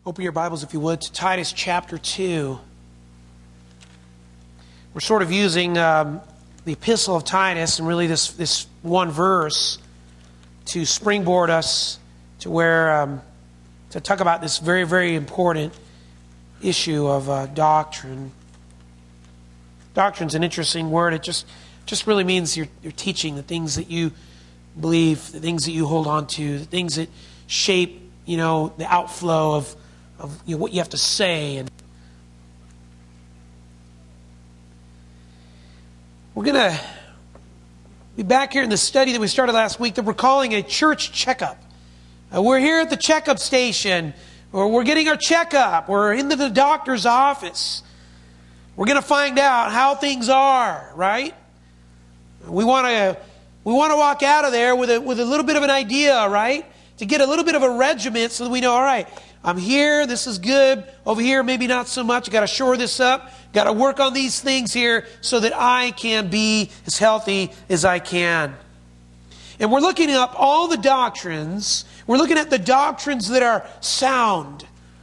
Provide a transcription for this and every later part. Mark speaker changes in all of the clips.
Speaker 1: Open your Bibles, if you would, to Titus chapter 2. We're sort of using the epistle of Titus and really this one verse to springboard us to where to talk about this very, very important issue of doctrine. Doctrine's an interesting word. It just really means you're teaching the things that you believe, the things that you hold on to, the things that shape, the outflow of what you have to say. And we're going to be back here in the study that we started last week that we're calling a church checkup. We're here at the checkup station, or we're getting our checkup. We're into the doctor's office. We're going to find out how things are, right? We want to walk out of there with a little bit of an idea, right? To get a little bit of a regiment so that we know, all right, I'm here, this is good. Over here, maybe not so much. I've got to shore this up. Got to work on these things here so that I can be as healthy as I can. And we're looking up all the doctrines. We're looking at the doctrines that are sound.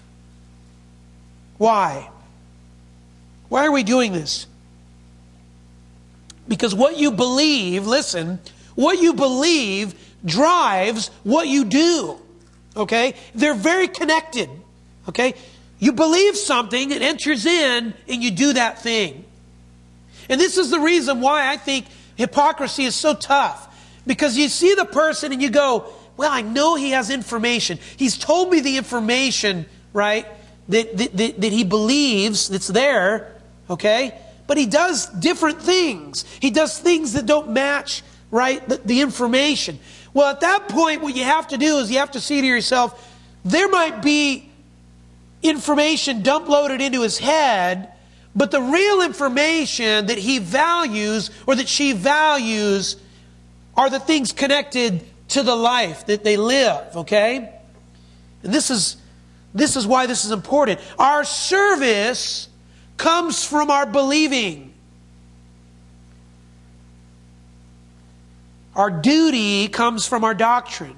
Speaker 1: Why? Why are we doing this? Because what you believe, listen, what you believe drives what you do. Okay? They're very connected. Okay? You believe something, it enters in, and you do that thing. And this is the reason why I think hypocrisy is so tough. Because you see the person and you go, well, I know he has information. He's told me the information, right, that he believes that's there, okay? But he does different things. He does things that don't match, right, the information. Well, at that point, what you have to do is you have to see to yourself, there might be information dump loaded into his head, but the real information that he values or that she values are the things connected to the life that they live, okay? And this is why this is important. Our service comes from our believing. Our duty comes from our doctrine.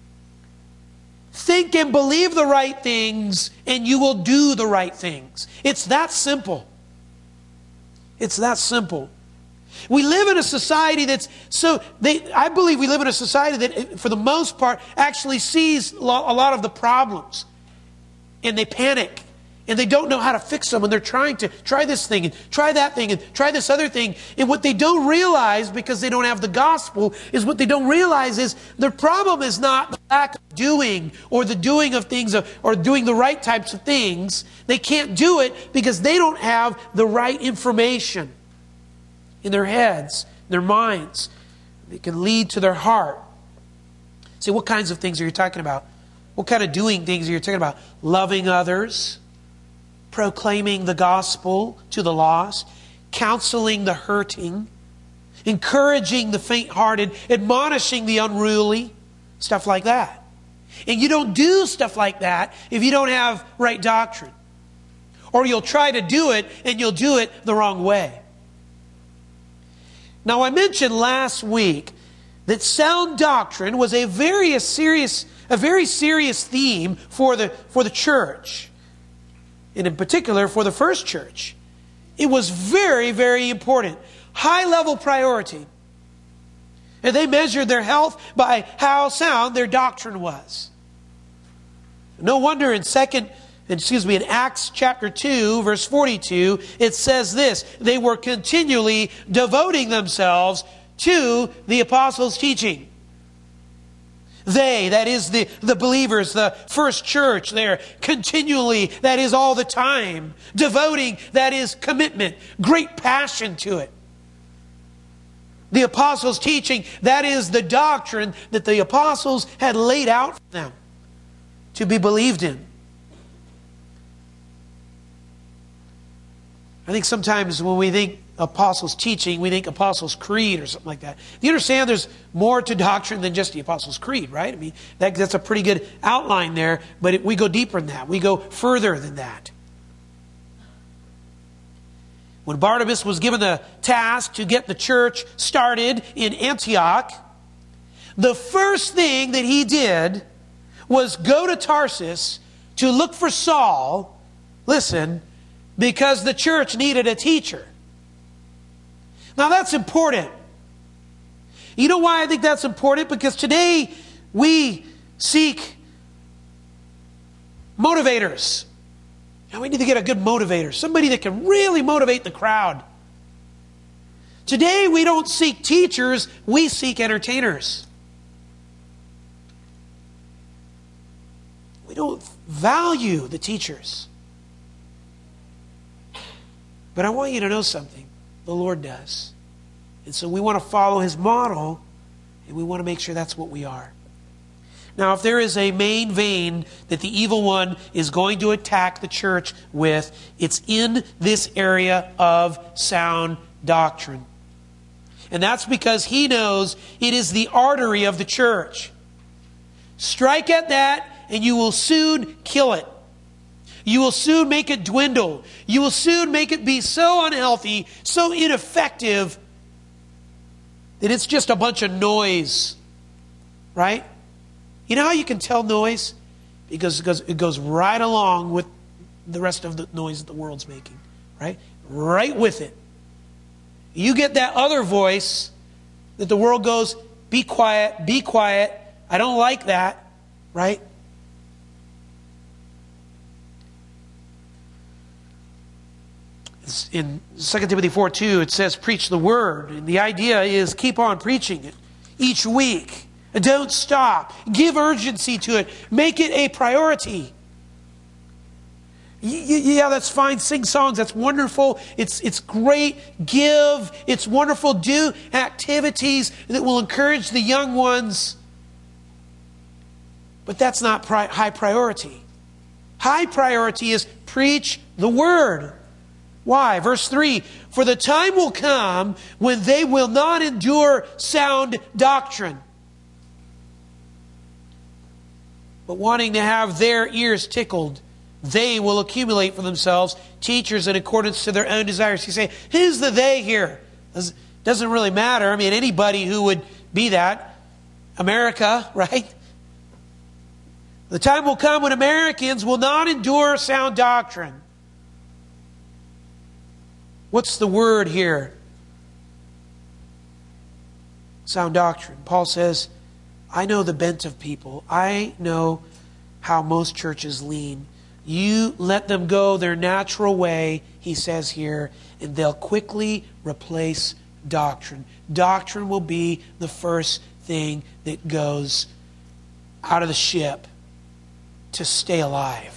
Speaker 1: Think and believe the right things, and you will do the right things. It's that simple. It's that simple. We live in a society I believe we live in a society that, for the most part, actually sees a lot of the problems. And they panic. And they don't know how to fix them. And they're trying to try this thing and try that thing and try this other thing. And what they don't realize, because they don't have the gospel, is what they don't realize is their problem is not the lack of doing or the doing of things or doing the right types of things. They can't do it because they don't have the right information in their heads, in their minds. It can lead to their heart. See, what kinds of things are you talking about? What kind of doing things are you talking about? Loving others, proclaiming the gospel to the lost, counseling the hurting, encouraging the faint-hearted, admonishing the unruly, stuff like that. And you don't do stuff like that if you don't have right doctrine. Or you'll try to do it and you'll do it the wrong way. Now, I mentioned last week that sound doctrine was a very serious theme for the church. And in particular, for the first church. It was very, very important. High-level priority. And they measured their health by how sound their doctrine was. No wonder in Acts chapter 2, verse 42, it says this: they were continually devoting themselves to the apostles' teaching. They, that is the believers, the first church there, continually, that is all the time. Devoting, that is commitment, great passion to it. The apostles' teaching, that is the doctrine that the apostles had laid out for them to be believed in. I think sometimes when we think apostles' teaching, we think apostles' creed or something like that. You understand there's more to doctrine than just the apostles' creed, right? I mean, that's a pretty good outline there, but we go deeper than that. We go further than that. When Barnabas was given the task to get the church started in Antioch, the first thing that he did was go to Tarsus to look for Saul, listen, because the church needed a teacher. Now that's important. You know why I think that's important? Because today we seek motivators. Now we need to get a good motivator, somebody that can really motivate the crowd. Today we don't seek teachers, we seek entertainers. We don't value the teachers. But I want you to know something. The Lord does. And so we want to follow His model, and we want to make sure that's what we are. Now, if there is a main vein that the evil one is going to attack the church with, it's in this area of sound doctrine. And that's because he knows it is the artery of the church. Strike at that, and you will soon kill it. You will soon make it dwindle. You will soon make it be so unhealthy, so ineffective, that it's just a bunch of noise. Right? You know how you can tell noise? Because it goes right along with the rest of the noise that the world's making. Right? Right with it. You get that other voice that the world goes, be quiet, I don't like that. Right? In 2 Timothy 4:2, it says, preach the word. And the idea is keep on preaching it each week. Don't stop. Give urgency to it. Make it a priority. Yeah, that's fine. Sing songs. That's wonderful. It's great. Give. It's wonderful. Do activities that will encourage the young ones. But that's not high priority. High priority is preach the word. Why? Verse 3, for the time will come when they will not endure sound doctrine, but wanting to have their ears tickled, they will accumulate for themselves teachers in accordance to their own desires. You say, who's the they here? Doesn't really matter. I mean, anybody who would be that. America, right? The time will come when Americans will not endure sound doctrine. What's the word here? Sound doctrine. Paul says, I know the bent of people. I know how most churches lean. You let them go their natural way, he says here, and they'll quickly replace doctrine. Doctrine will be the first thing that goes out of the ship to stay alive.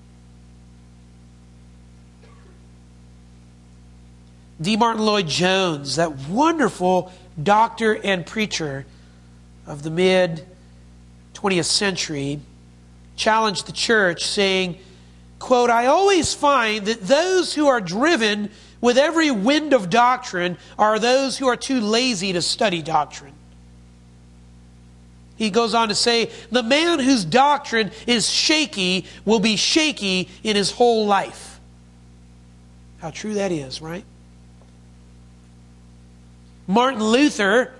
Speaker 1: D. Martin Lloyd-Jones, that wonderful doctor and preacher of the mid-20th century, challenged the church saying, quote, I always find that those who are driven with every wind of doctrine are those who are too lazy to study doctrine. He goes on to say, the man whose doctrine is shaky will be shaky in his whole life. How true that is, right? Martin Luther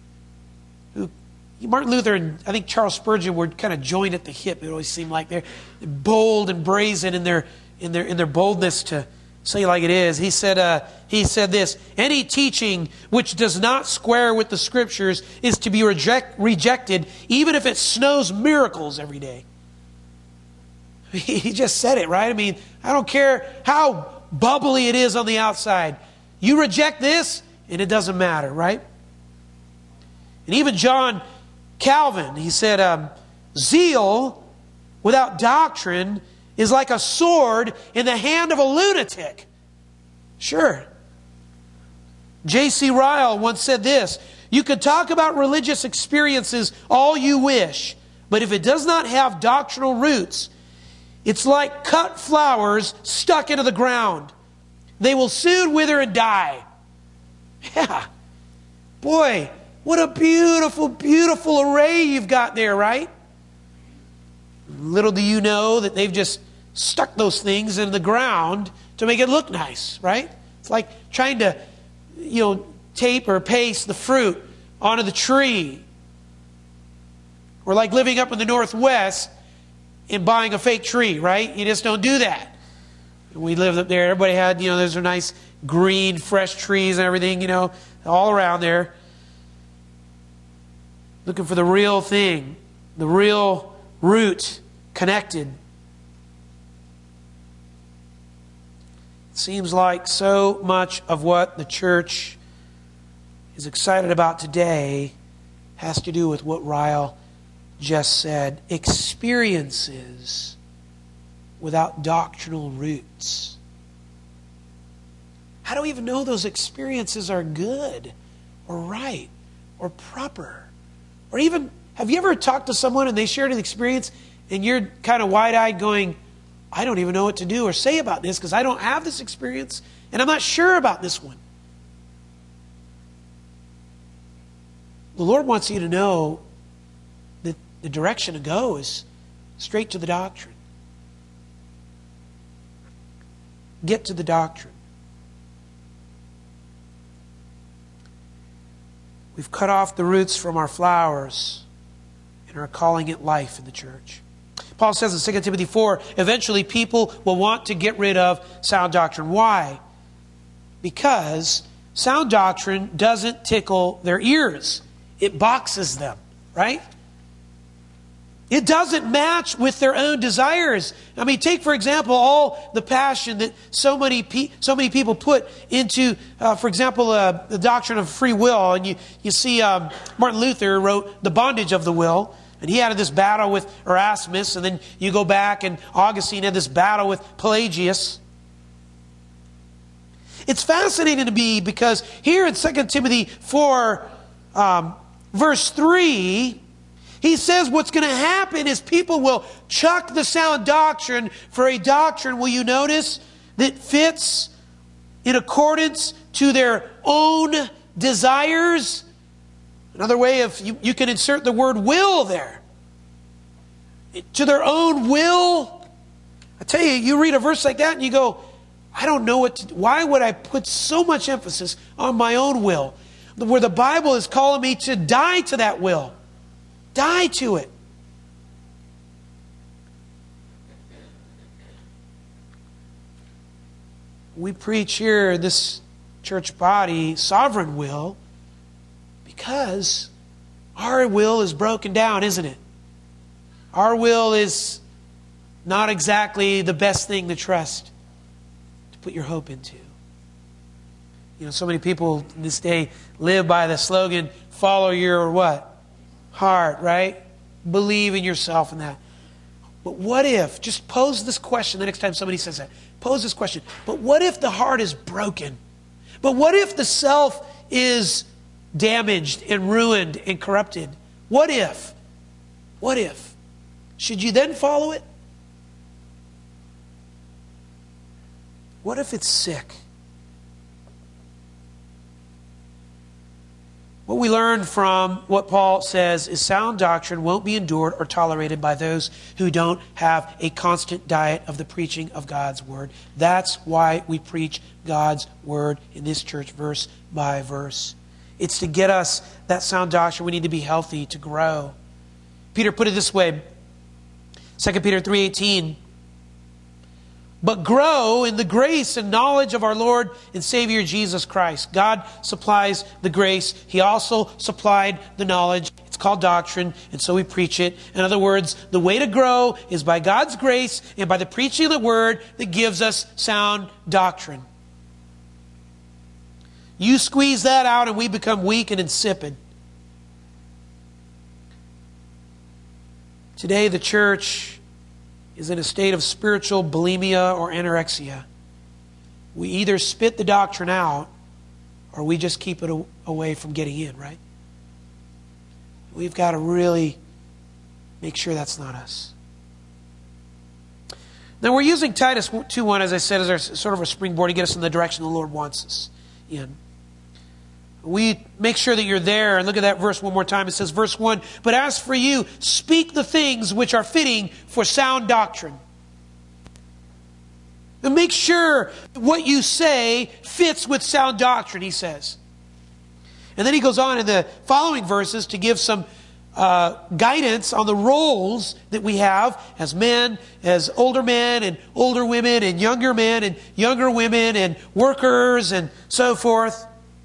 Speaker 1: and I think Charles Spurgeon were kind of joined at the hip. It always seemed like they're bold and brazen in their boldness to say like it is. He said this: any teaching which does not square with the Scriptures is to be rejected, even if it snows miracles every day. He just said it, right? I mean, I don't care how bubbly it is on the outside. You reject this, and it doesn't matter, right? And even John Calvin, he said, zeal without doctrine is like a sword in the hand of a lunatic. Sure. J.C. Ryle once said this: you could talk about religious experiences all you wish, but if it does not have doctrinal roots, it's like cut flowers stuck into the ground. They will soon wither and die. Yeah. Boy, what a beautiful, beautiful array you've got there, right? Little do you know that they've just stuck those things in the ground to make it look nice, right? It's like trying to, tape or paste the fruit onto the tree. Or like living up in the Northwest in buying a fake tree, right? You just don't do that. We lived up there. Everybody had, those are nice green, fresh trees and everything, all around there. Looking for the real thing, the real root connected. It seems like so much of what the church is excited about today has to do with what Ryle just said. Experiences without doctrinal roots. How do we even know those experiences are good or right or proper? Or even, have you ever talked to someone and they shared an experience and you're kind of wide-eyed going, I don't even know what to do or say about this because I don't have this experience and I'm not sure about this one. The Lord wants you to know that the direction to go is straight to the doctrine. Get to the doctrine. We've cut off the roots from our flowers and are calling it life in the church. Paul says in 2 Timothy 4, eventually people will want to get rid of sound doctrine. Why? Because sound doctrine doesn't tickle their ears. It boxes them, right? It doesn't match with their own desires. I mean, take, for example, all the passion that so many people put into, for example, the doctrine of free will. And you see Martin Luther wrote The Bondage of the Will. And he had this battle with Erasmus. And then you go back and Augustine had this battle with Pelagius. It's fascinating to me because here in 2 Timothy 4, verse 3... he says what's going to happen is people will chuck the sound doctrine for a doctrine, will you notice, that fits in accordance to their own desires. Another way of, you can insert the word will there. To their own will. I tell you, you read a verse like that and you go, I don't know why would I put so much emphasis on my own will? Where the Bible is calling me to die to that will. Die to it. We preach here in this church body sovereign will because our will is broken down, isn't it? Our will is not exactly the best thing to trust, to put your hope into. So many people in this day live by the slogan, follow your what? Heart, right? Believe in yourself and that. But what if, just pose this question the next time somebody says that. Pose this question. But what if the heart is broken? But what if the self is damaged and ruined and corrupted? What if? What if? Should you then follow it? What if it's sick? What we learn from what Paul says is sound doctrine won't be endured or tolerated by those who don't have a constant diet of the preaching of God's Word. That's why we preach God's Word in this church, verse by verse. It's to get us that sound doctrine. We need to be healthy, to grow. Peter put it this way, 2 Peter 3:18. But grow in the grace and knowledge of our Lord and Savior Jesus Christ. God supplies the grace. He also supplied the knowledge. It's called doctrine, and so we preach it. In other words, the way to grow is by God's grace and by the preaching of the Word that gives us sound doctrine. You squeeze that out and we become weak and insipid. Today the church is in a state of spiritual bulimia or anorexia. We either spit the doctrine out or we just keep it away from getting in, right? We've got to really make sure that's not us. Now we're using Titus 2:1, as I said, as our sort of a springboard to get us in the direction the Lord wants us in. We make sure that you're there and look at that verse one more time. It says, verse 1, but as for you, speak the things which are fitting for sound doctrine. And make sure what you say fits with sound doctrine, he says. And then he goes on in the following verses to give some guidance on the roles that we have as men, as older men and older women and younger men and younger women and workers and so forth.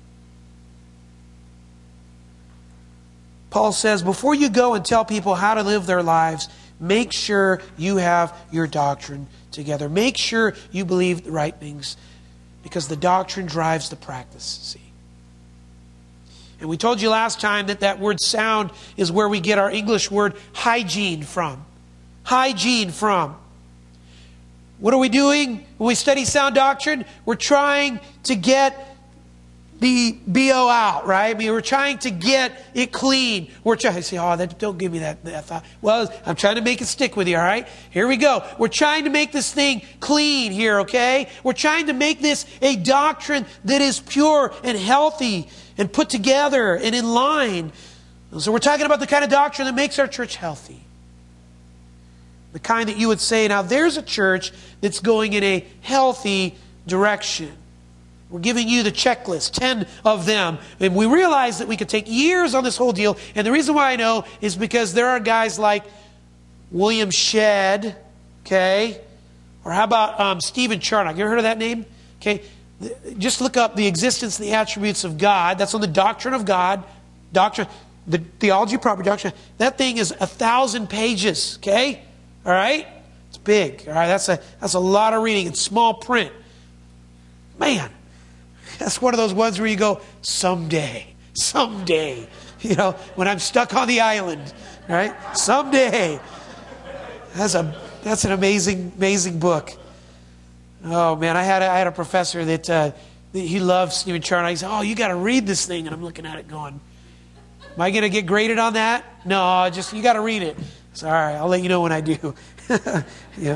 Speaker 1: Paul says, before you go and tell people how to live their lives, make sure you have your doctrine together. Make sure you believe the right things, because the doctrine drives the practice, see. And we told you last time that that word sound is where we get our English word hygiene from. Hygiene from. What are we doing when we study sound doctrine? We're trying to get the BO out, right? I mean, we're trying to get it clean. We're trying to say, don't give me that thought. Well, I'm trying to make it stick with you, all right? Here we go. We're trying to make this thing clean here, okay? We're trying to make this a doctrine that is pure and healthy and put together and in line. So we're talking about the kind of doctrine that makes our church healthy. The kind that you would say, now there's a church that's going in a healthy direction. We're giving you the checklist, 10 of them. And we realize that we could take years on this whole deal. And the reason why I know is because there are guys like William Shedd, okay? Or how about Stephen Charnock? You ever heard of that name? Okay, just look up the existence and the attributes of God. That's on the doctrine of God. Doctrine, the theology, proper doctrine. That thing is 1,000 pages, okay? All right? It's big, all right? That's a lot of reading. It's small print. Man. That's one of those ones where you go, someday, you know, when I'm stuck on the island, right? Someday. That's an amazing book. Oh man, I had a professor that he loved Stephen Charnock. He said, you got to read this thing, and I'm looking at it going, am I going to get graded on that? No, you got to read it. So, all right, I'll let you know when I do. Yeah,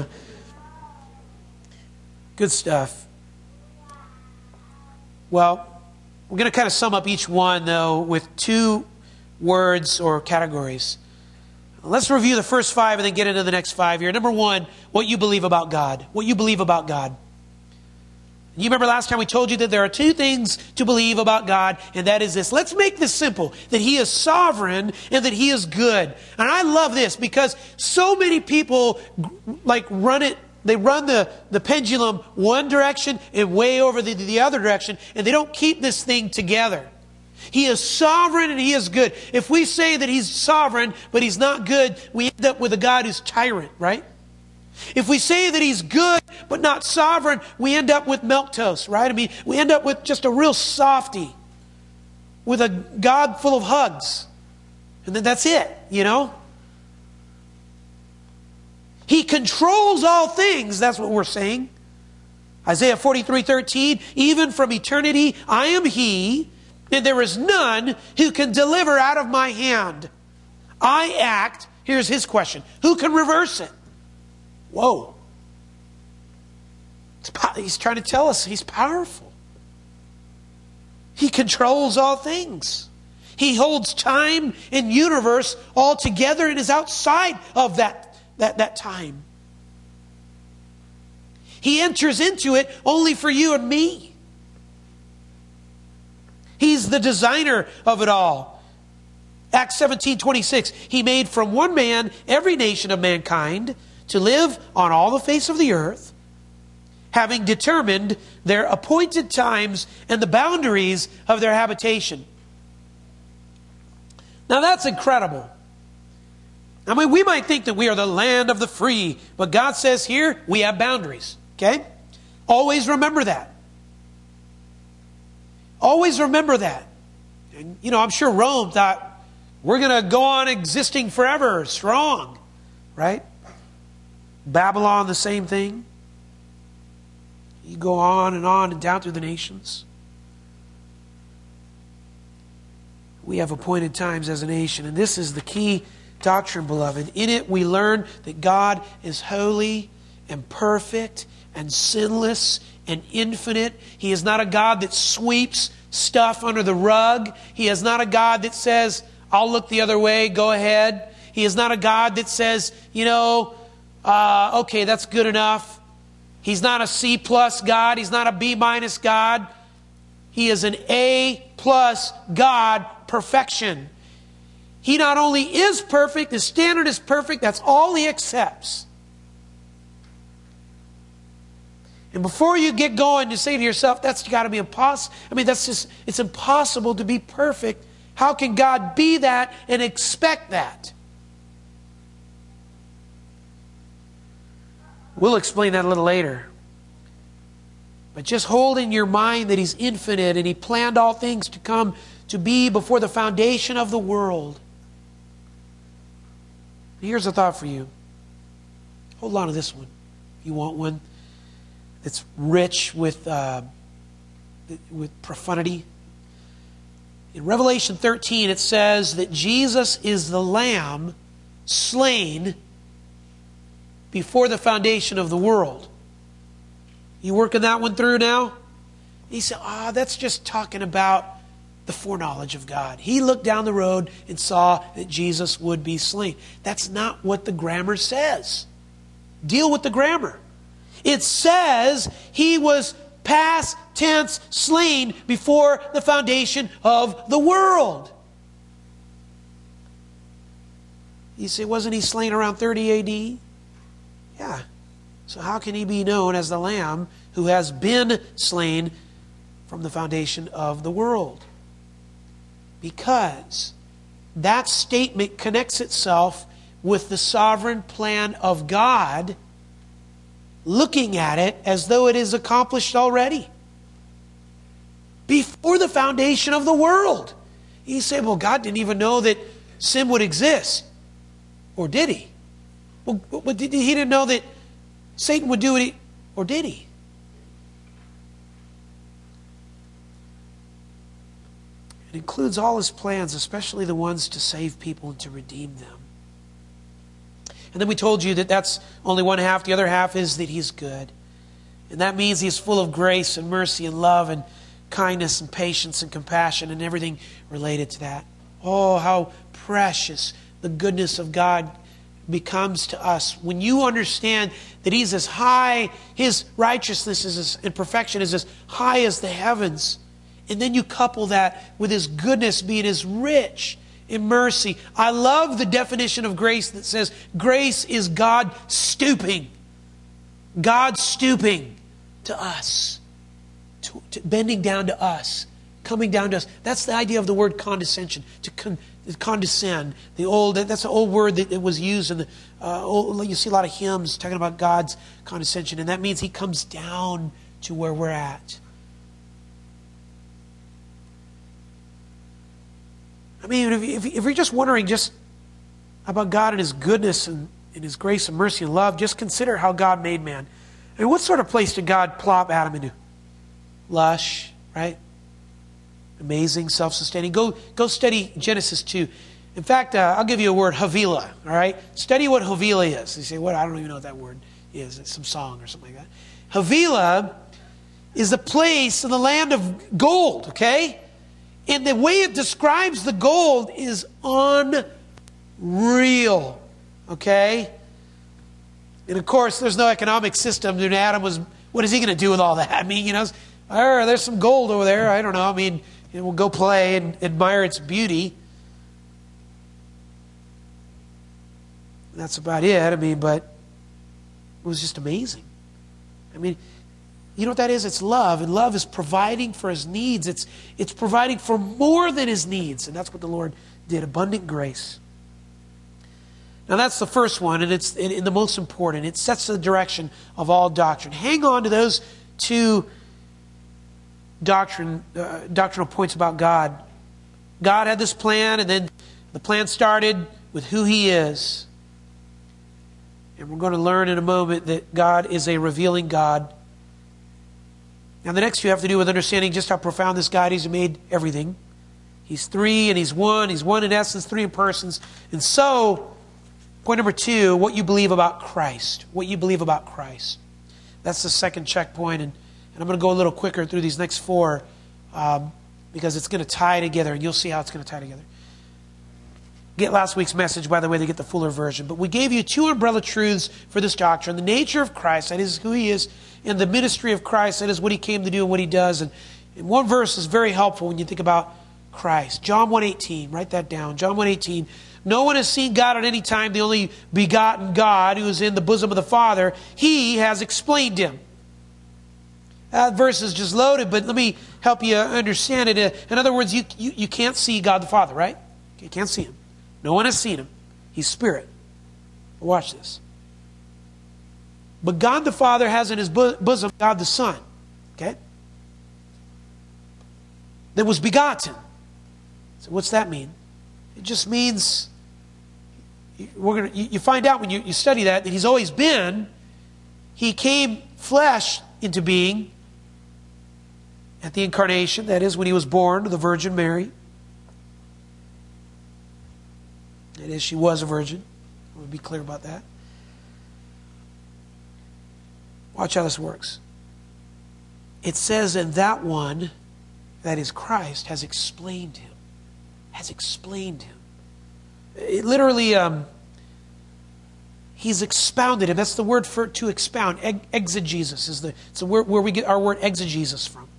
Speaker 1: good stuff. Well, we're going to kind of sum up each one, though, with 2 words or categories. Let's review the first 5 and then get into the next 5 here. Number 1, what you believe about God. What you believe about God. You remember last time we told you that there are 2 things to believe about God, and that is this. Let's make this simple, that He is sovereign and that He is good. And I love this because so many people run it. They run the pendulum one direction and way over the other direction, and they don't keep this thing together. He is sovereign and He is good. If we say that He's sovereign but He's not good, we end up with a God who's tyrant, right? If we say that He's good but not sovereign, we end up with milquetoast, right? I mean, we end up with just a real softy, with a God full of hugs. And then that's it, you know? He controls all things, that's what we're saying. Isaiah 43:13, even from eternity I am He, and there is none who can deliver out of my hand. I act, here's His question, who can reverse it? Whoa. He's trying to tell us He's powerful. He controls all things. He holds time and universe all together and is outside of that time. He enters into it only for you and me. He's the designer of it all. Acts 17:26. He made from one man every nation of mankind to live on all the face of the earth, having determined their appointed times and the boundaries of their habitation. Now that's incredible. I mean, we might think that we are the land of the free, but God says here, we have boundaries, okay? Always remember that. Always remember that. And, you know, I'm sure Rome thought, we're going to go on existing forever, strong, right? Babylon, the same thing. You go on and down through the nations. We have appointed times as a nation, and this is the key doctrine, beloved. In it we learn that God is holy and perfect and sinless and infinite. He is not a God that sweeps stuff under the rug. He is not a God that says, I'll look the other way, go ahead. He is not a God that says, okay, that's good enough. He's not a C+ God. He's not a B- God. He is an A+ God, perfection. He not only is perfect, His standard is perfect, that's all He accepts. And before you get going, you say to yourself, that's got to be impossible. I mean, it's impossible to be perfect. How can God be that and expect that? We'll explain that a little later. But just hold in your mind that He's infinite and He planned all things to come to be before the foundation of the world. Here's a thought for you. Hold on to this one if you want one that's rich with profundity. In Revelation 13 it says that Jesus is the Lamb slain before the foundation of the world. You working that one through now? He said, that's just talking about the foreknowledge of God. He looked down the road and saw that Jesus would be slain. That's not what the grammar says. Deal with the grammar. It says He was past tense slain before the foundation of the world. You say, wasn't He slain around 30 A.D.? Yeah. So how can He be known as the Lamb who has been slain from the foundation of the world? Because that statement connects itself with the sovereign plan of God, looking at it as though it is accomplished already. Before the foundation of the world. You say, well, God didn't even know that sin would exist. Or did He? Well, He didn't know that Satan would do it, or did He? It includes all His plans, especially the ones to save people and to redeem them. And then we told you that that's only one half. The other half is that He's good. And that means He's full of grace and mercy and love and kindness and patience and compassion and everything related to that. Oh, how precious the goodness of God becomes to us when you understand that He's as high, His righteousness and perfection is as high as the heavens. And then you couple that with His goodness being as rich in mercy. I love the definition of grace that says grace is God stooping. God stooping to us. To bending down to us. Coming down to us. That's the idea of the word condescension. To condescend. That's an old word that was used in the you see a lot of hymns talking about God's condescension. And that means He comes down to where we're at. I mean, if you're just wondering just about God and His goodness and His grace and mercy and love, just consider how God made man. I mean, what sort of place did God plop Adam into? Lush, right? Amazing, self-sustaining. Go study Genesis 2. In fact, I'll give you a word, Havilah, all right? Study what Havilah is. You say, what? I don't even know what that word is. It's some song or something like that. Havilah is the place in the land of gold, okay? And the way it describes the gold is unreal. Okay? And of course, there's no economic system. And Adam was, what is he going to do with all that? I mean, there's some gold over there. I don't know. I mean, we'll go play and admire its beauty. And that's about it. I mean, but it was just amazing. I mean, you know what that is? It's love. And love is providing for His needs. It's providing for more than His needs. And that's what the Lord did. Abundant grace. Now that's the first one. And it's the most important. It sets the direction of all doctrine. Hang on to those two doctrinal points about God. God had this plan. And then the plan started with who He is. And we're going to learn in a moment that God is a revealing God. Now the next two have to do with understanding just how profound this God is who made everything. He's three and He's one. He's one in essence, three in persons. And so, point number two, what you believe about Christ. What you believe about Christ. That's the second checkpoint. And I'm going to go a little quicker through these next four because it's going to tie together. And you'll see how it's going to tie together. Get last week's message, by the way, to get the fuller version. But we gave you two umbrella truths for this doctrine. The nature of Christ, that is who He is, and the ministry of Christ, that is what He came to do and what He does. And one verse is very helpful when you think about Christ. John 1:18, write that down. John 1:18. No one has seen God at any time. The only begotten God who is in the bosom of the Father, He has explained Him. That verse is just loaded, but let me help you understand it. In other words, you can't see God the Father, right? You can't see Him. No one has seen Him. He's Spirit. Watch this. But God the Father has in His bosom God the Son. Okay? That was begotten. So what's that mean? It just means, you find out when you study that He's always been. He came flesh into being at the incarnation, that is, when He was born to the Virgin Mary. That is, she was a virgin. I want to be clear about that. Watch how this works. It says, and that one, that is Christ, has explained Him. Has explained Him. It literally, He's expounded Him. That's the word for to expound. Exegesis is it's the word where we get our word exegesis from.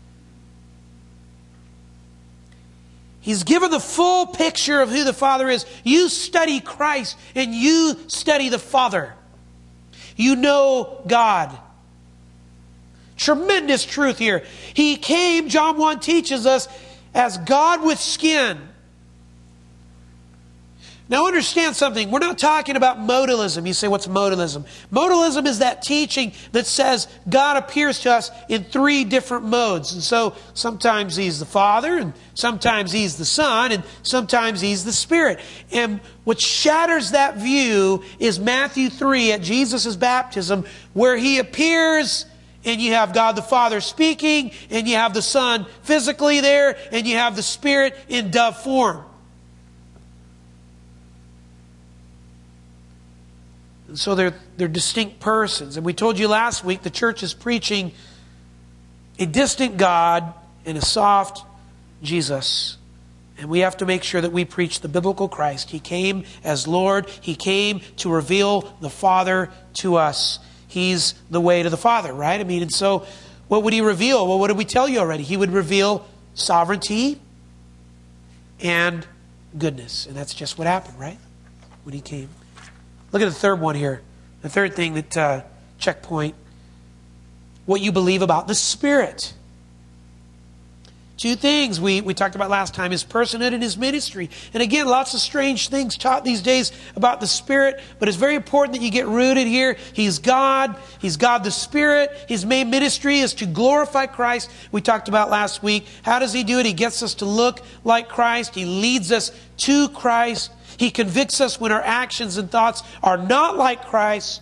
Speaker 1: He's given the full picture of who the Father is. You study Christ and you study the Father. You know God. Tremendous truth here. He came, John 1 teaches us, as God with skin. Now understand something. We're not talking about modalism. You say, what's modalism? Modalism is that teaching that says God appears to us in three different modes. And so sometimes He's the Father, and sometimes He's the Son, and sometimes He's the Spirit. And what shatters that view is Matthew 3 at Jesus' baptism, where He appears and you have God the Father speaking, and you have the Son physically there, and you have the Spirit in dove form. And so they're distinct persons. And we told you last week the church is preaching a distant God and a soft Jesus. And we have to make sure that we preach the biblical Christ. He came as Lord. He came to reveal the Father to us. He's the way to the Father, right? I mean, and so what would He reveal? Well, what did we tell you already? He would reveal sovereignty and goodness. And that's just what happened, right? When He came. Look at the third one here. The third thing that, checkpoint. What you believe about the Spirit. Two things we talked about last time, His personhood and His ministry. And again, lots of strange things taught these days about the Spirit, but it's very important that you get rooted here. He's God. He's God the Spirit. His main ministry is to glorify Christ. We talked about last week. How does He do it? He gets us to look like Christ. He leads us to Christ. He convicts us when our actions and thoughts are not like Christ,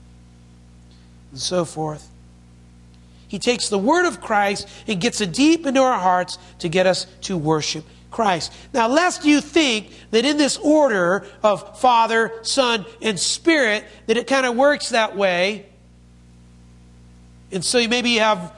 Speaker 1: and so forth. He takes the word of Christ and gets it deep into our hearts to get us to worship Christ. Now, lest you think that in this order of Father, Son, and Spirit, that it kind of works that way. And so maybe you have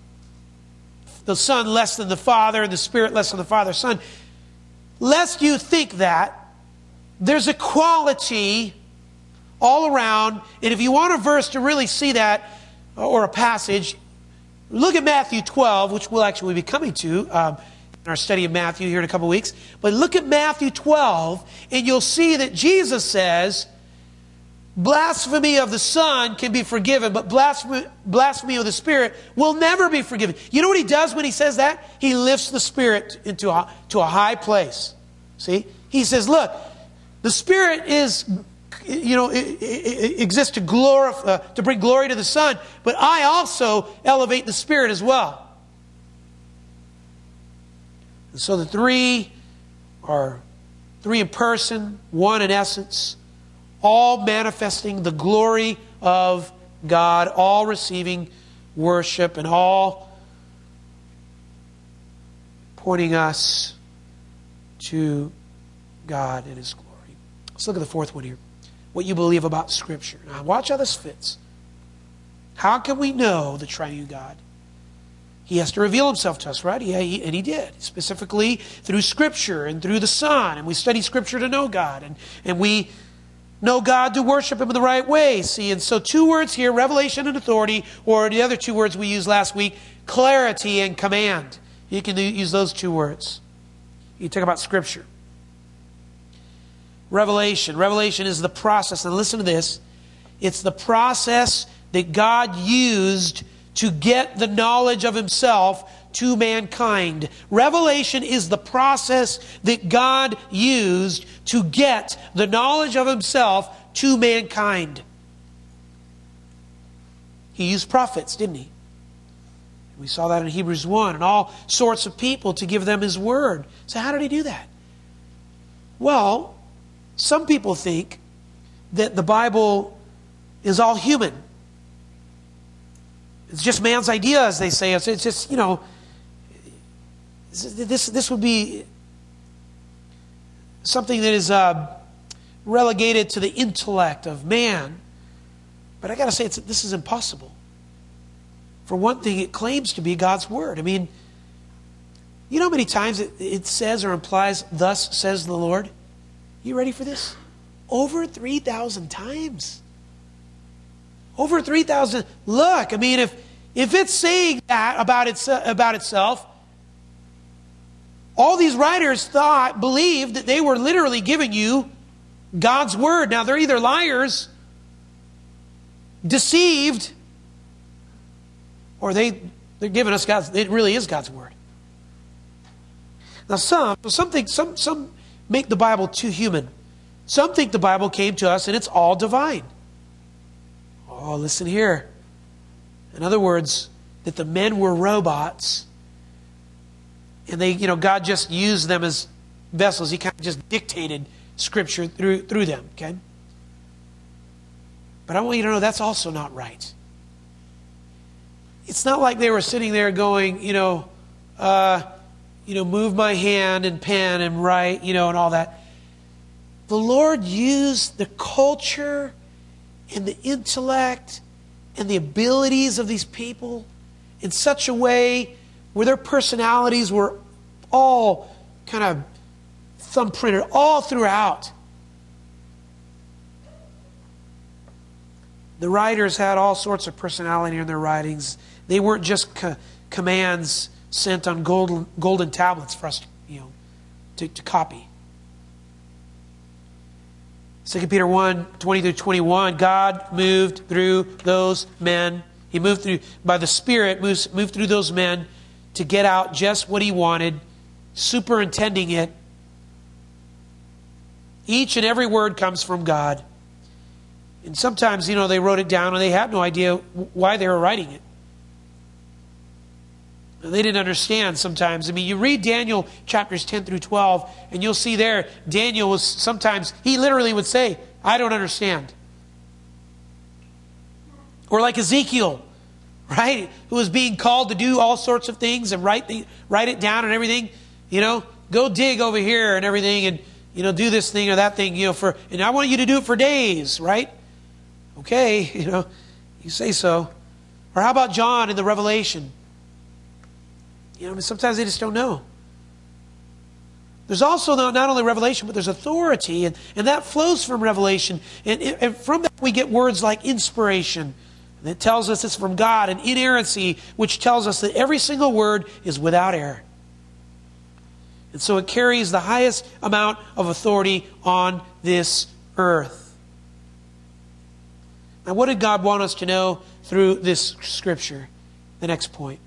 Speaker 1: the Son less than the Father and the Spirit less than the Father, Son. Lest you think that, there's a quality all around. And if you want a verse to really see that, or a passage, look at Matthew 12, which we'll actually be coming to in our study of Matthew here in a couple of weeks. But look at Matthew 12, and you'll see that Jesus says, blasphemy of the Son can be forgiven, but blasphemy of the Spirit will never be forgiven. You know what He does when He says that? He lifts the Spirit to a high place. See? He says, look, the Spirit is, exists to glorify, to bring glory to the Son, but I also elevate the Spirit as well. And so the three are three in person, one in essence, all manifesting the glory of God, all receiving worship, and all pointing us to God and His glory. Let's look at the fourth one here. What you believe about Scripture. Now watch how this fits. How can we know the triune God? He has to reveal Himself to us, right? And He did. Specifically through Scripture and through the Son. And we study Scripture to know God. And we know God to worship Him in the right way. See, and so two words here, revelation and authority, or the other two words we used last week, clarity and command. You can use those two words. You talk about Scripture. Revelation. Revelation is the process. And listen to this. It's the process that God used to get the knowledge of Himself to mankind. Revelation is the process that God used to get the knowledge of Himself to mankind. He used prophets, didn't He? We saw that in Hebrews 1, and all sorts of people to give them His Word. So how did He do that? Well, some people think that the Bible is all human. It's just man's idea, as they say. It's just, this would be something that is relegated to the intellect of man. But I got to say, this is impossible. For one thing, it claims to be God's Word. I mean, you know how many times it says or implies, "Thus says the Lord"? You ready for this? Over 3,000 times. Over 3,000. Look, I mean, if it's saying that about itself, all these writers believed that they were literally giving you God's Word. Now, they're either liars, deceived, or they're giving us it really is God's Word. Now, some make the Bible too human. Some think the Bible came to us and it's all divine. Oh, listen here. In other words, that the men were robots, and God just used them as vessels. He kind of just dictated Scripture through them. Okay, but I want you to know that's also not right. It's not like they were sitting there going, move my hand and pen and write, and all that. The Lord used the culture and the intellect and the abilities of these people in such a way where their personalities were all kind of thumbprinted all throughout. The writers had all sorts of personality in their writings. They weren't just commands sent on golden tablets for us to copy. 2 Peter 1, 20-21, God moved through those men. He moved through, by the Spirit, moved through those men to get out just what He wanted, superintending it. Each and every word comes from God. And sometimes, they wrote it down and they had no idea why they were writing it. And they didn't understand sometimes. I mean, you read Daniel chapters 10 through 12, and you'll see there, Daniel was sometimes, he literally would say, "I don't understand." Or like Ezekiel, right? Who was being called to do all sorts of things and write it down and everything. Go dig over here and everything and, do this thing or that thing, and I want you to do it for days, right? Okay, you say so. Or how about John in the Revelation? Sometimes they just don't know. There's also not only revelation, but there's authority, and that flows from revelation. And from that we get words like inspiration. That tells us it's from God, and inerrancy, which tells us that every single word is without error. And so it carries the highest amount of authority on this earth. Now, what did God want us to know through this Scripture? The next point.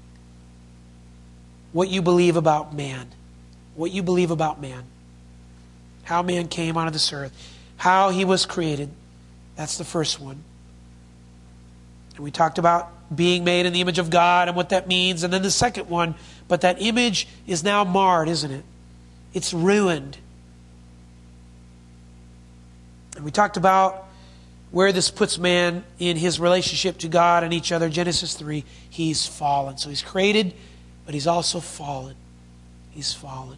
Speaker 1: What you believe about man. What you believe about man. How man came onto this earth. How he was created. That's the first one. And we talked about being made in the image of God and what that means. And then the second one, but that image is now marred, isn't it? It's ruined. And we talked about where this puts man in his relationship to God and each other. Genesis 3, he's fallen. So he's created, but he's also fallen. He's fallen.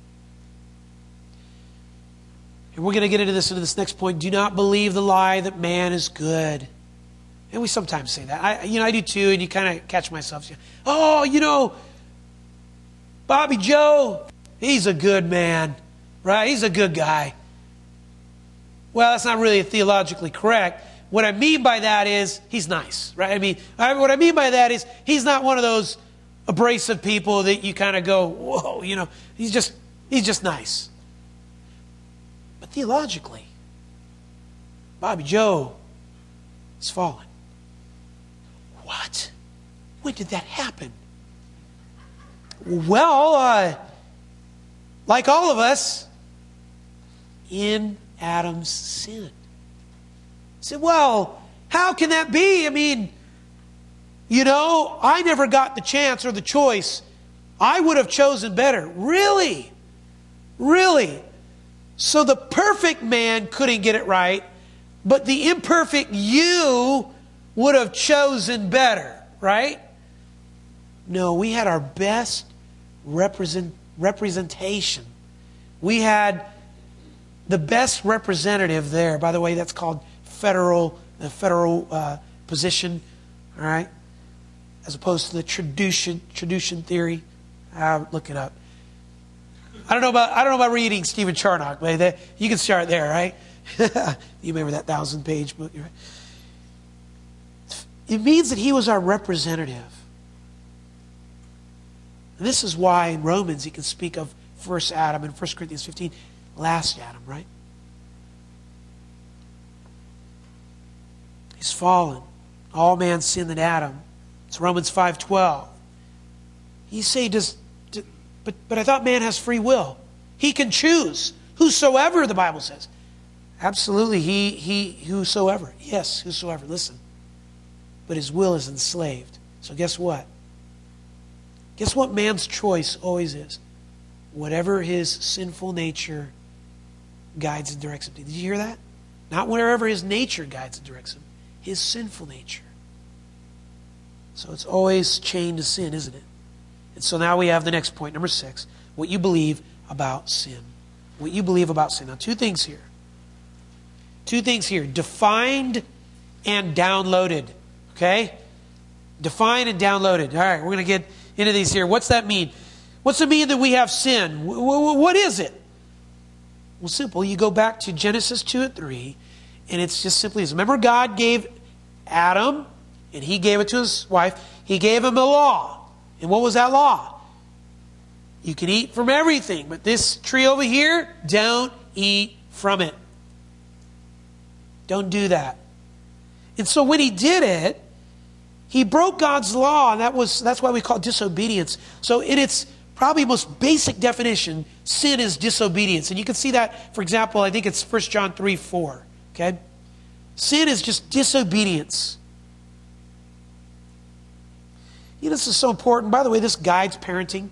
Speaker 1: And we're going to get into this next point. Do not believe the lie that man is good. And we sometimes say that. I do too, and you kind of catch myself. Oh, Bobby Joe, he's a good man, right? He's a good guy. Well, that's not really theologically correct. What I mean by that is he's nice, right? What I mean by that is he's not one of those abrasive people that you kind of go, whoa, he's just He's just nice. But theologically, Bobby Joe is fallen. What? When did that happen? Well, like all of us, in Adam's sin. I said, well, how can that be? I mean, I never got the chance or the choice. I would have chosen better. Really? Really? So the perfect man couldn't get it right, but the imperfect you would have chosen better, right? No, we had our best representation. We had the best representative there. By the way, that's called the federal position, all right? As opposed to the tradition theory. Look it up. I don't know about reading Stephen Charnock, but you can start there, right? You remember that 1,000-page book? Right? It means that he was our representative. And this is why in Romans he can speak of first Adam, and 1 Corinthians 15, last Adam, right? He's fallen. All man sinned in Adam. It's Romans 5:12. You say, but I thought man has free will. He can choose. Whosoever, the Bible says. Absolutely, whosoever. Yes, whosoever. Listen. But his will is enslaved. So guess what? Guess what man's choice always is? Whatever his sinful nature guides and directs him to. Did you hear that? Not wherever his nature guides and directs him. His sinful nature. So it's always chained to sin, isn't it? And so now we have the next point, number 6. What you believe about sin. What you believe about sin. Now, two things here. Defined and downloaded. Okay? Defined and downloaded. All right, we're going to get into these here. What's that mean? What's it mean that we have sin? What is it? Well, simple. You go back to Genesis 2 and 3, and it's just simply this. Remember, God gave Adam, and he gave it to his wife. He gave him a law. And what was that law? You can eat from everything, but this tree over here, don't eat from it. Don't do that. And so when he did it, he broke God's law, and that's why we call it disobedience. So in its probably most basic definition, sin is disobedience. And you can see that, for example, I think it's 1 John 3:4. Okay? Sin is just disobedience. This is so important. By the way, this guides parenting.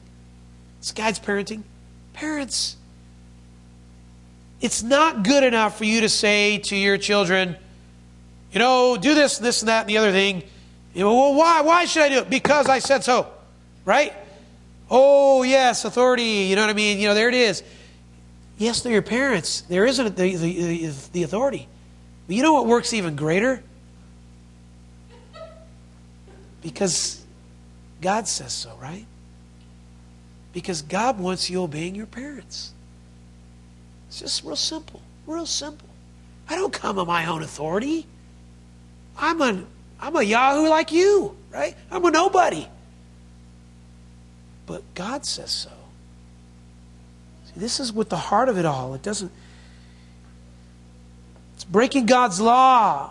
Speaker 1: Parents, it's not good enough for you to say to your children, do this, and that, and the other thing. Well, why? Why should I do it? Because I said so. Right? Oh, yes, authority. You know what I mean? There it is. Yes, they're your parents. There isn't the authority. But you know what works even greater? Because God says so, right? Because God wants you obeying your parents. It's just real simple. Real simple. I don't come on my own authority. I'm a yahoo like you, right? I'm a nobody. But God says so. See, this is with the heart of it all. It's breaking God's law.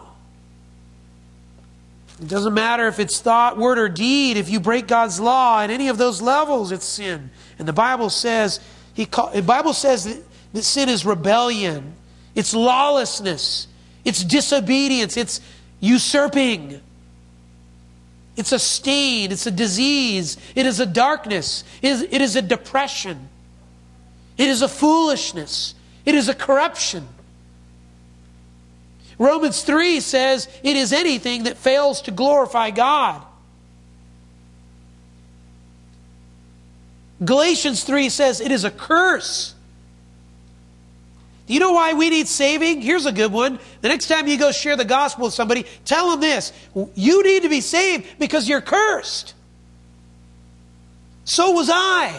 Speaker 1: It doesn't matter if it's thought, word, or deed. If you break God's law at any of those levels, it's sin. And the Bible says that sin is rebellion. It's lawlessness. It's disobedience. It's usurping. It's a stain. It's a disease. It is a darkness. It is a depression. It is a foolishness. It is a corruption. Romans 3 says it is anything that fails to glorify God. Galatians 3 says it is a curse. Do you know why we need saving? Here's a good one. The next time you go share the gospel with somebody, tell them this. You need to be saved because you're cursed. So was I.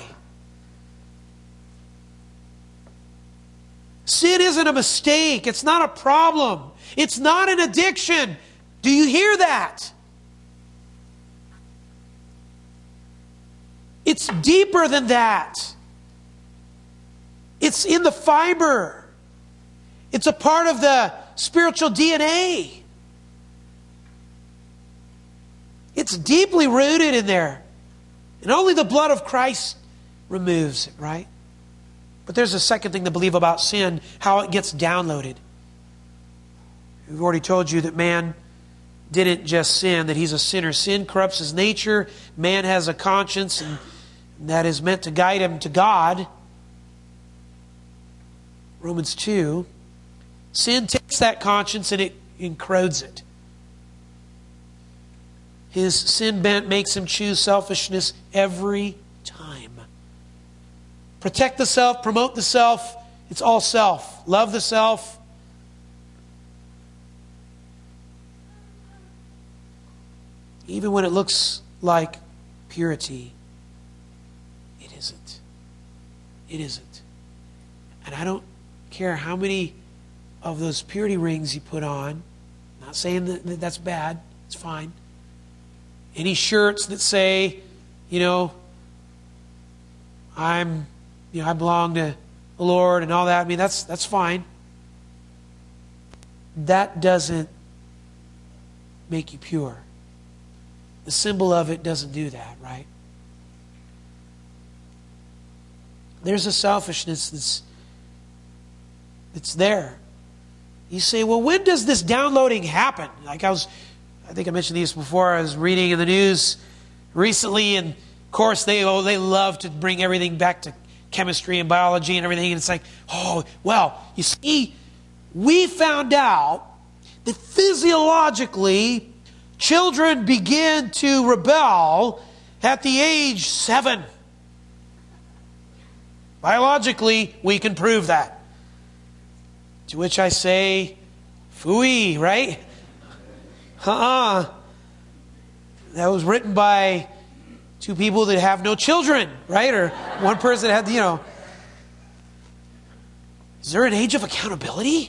Speaker 1: Sin isn't a mistake. It's not a problem. It's not an addiction. Do you hear that? It's deeper than that. It's in the fiber. It's a part of the spiritual DNA. It's deeply rooted in there. And only the blood of Christ removes it, right? But there's a second thing to believe about sin, how it gets downloaded. We've already told you that man didn't just sin, that he's a sinner. Sin corrupts his nature. Man has a conscience, and that is meant to guide him to God. Romans 2. Sin takes that conscience and it encroaches it. His sin bent makes him choose selfishness every time. Protect the self, promote the self. It's all self. Love the self. Even when it looks like purity, it isn't. It isn't. And I don't care how many of those purity rings you put on. I'm not saying that that's bad. It's fine. Any shirts that say, I belong to the Lord and all that. I mean, that's fine. That doesn't make you pure. The symbol of it doesn't do that, right? There's a selfishness that's there. You say, well, when does this downloading happen? I think I mentioned these before. I was reading in the news recently, and of course they love to bring everything back to chemistry and biology and everything. And it's like, you see, we found out that physiologically, children begin to rebel at the age 7. Biologically, we can prove that. To which I say, phooey, right? That was written by 2 people that have no children, right? Or one person that had, Is there an age of accountability?